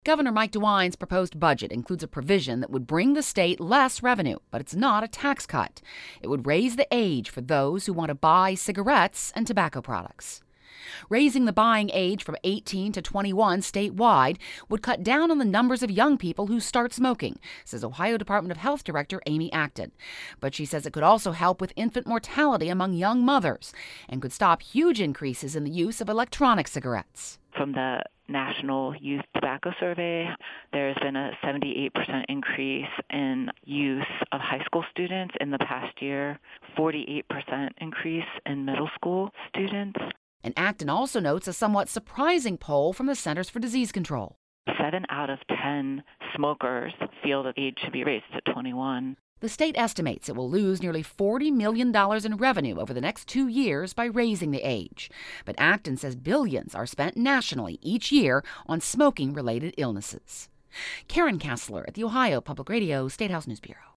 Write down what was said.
Governor Mike DeWine's proposed budget includes a provision that would bring the state less revenue, but it's not a tax cut. It would raise the age for those who want to buy cigarettes and tobacco products. Raising the buying age from 18 to 21 statewide would cut down on the numbers of young people who start smoking, says Ohio Department of Health Director Amy Acton. But she says it could also help with infant mortality among young mothers and could stop huge increases in the use of electronic cigarettes. From the National Youth Tobacco Survey, there's been a 78% increase in use of high school students in the past year, 48% increase in middle school students. And Acton also notes a somewhat surprising poll from the Centers for Disease Control. 7 out of 10 smokers feel that the age should be raised to 21. The state estimates it will lose nearly $40 million in revenue over the next 2 years by raising the age. But Acton says billions are spent nationally each year on smoking-related illnesses. Karen Kassler at the Ohio Public Radio State House News Bureau.